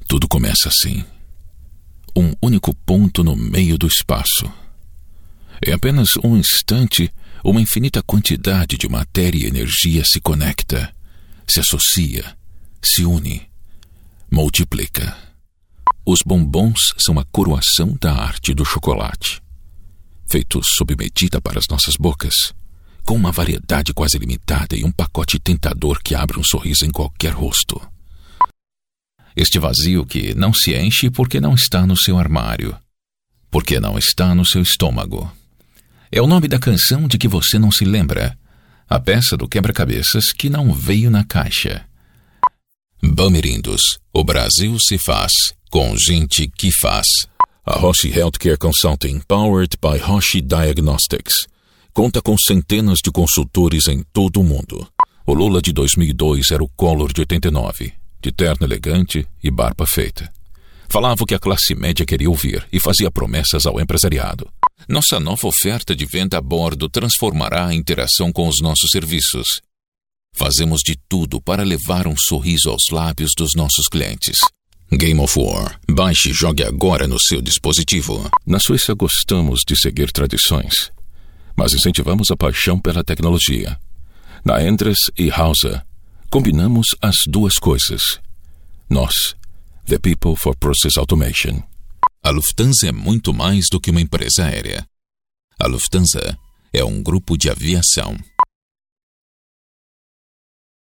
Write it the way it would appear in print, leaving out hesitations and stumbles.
Tudo começa assim. Um único ponto no meio do espaço. Em apenas um instante, uma infinita quantidade de matéria e energia se conecta, se associa, se une, multiplica. Os bombons são a coroação da arte do chocolate, feitos sob medida para as nossas bocas, com uma variedade quase ilimitada e um pacote tentador que abre um sorriso em qualquer rosto. Este vazio que não se enche porque não está no seu armário, porque não está no seu estômago. É o nome da canção de que você não se lembra, a peça do quebra-cabeças que não veio na caixa. Bamirindos, o Brasil se faz, com gente que faz. A Roche Healthcare Consulting, powered by Roche Diagnostics, conta com centenas de consultores em todo o mundo. O Lula de 2002 era o Collor de 89, de terno elegante e barba feita. Falava o que a classe média queria ouvir e fazia promessas ao empresariado. Nossa nova oferta de venda a bordo transformará a interação com os nossos serviços. Fazemos de tudo para levar um sorriso aos lábios dos nossos clientes. Game of War. Baixe e jogue agora no seu dispositivo. Na Suíça gostamos de seguir tradições, mas incentivamos a paixão pela tecnologia. Na Endres e Hausa, combinamos as duas coisas. Nós, The People for Process Automation. A Lufthansa é muito mais do que uma empresa aérea. A Lufthansa é um grupo de aviação.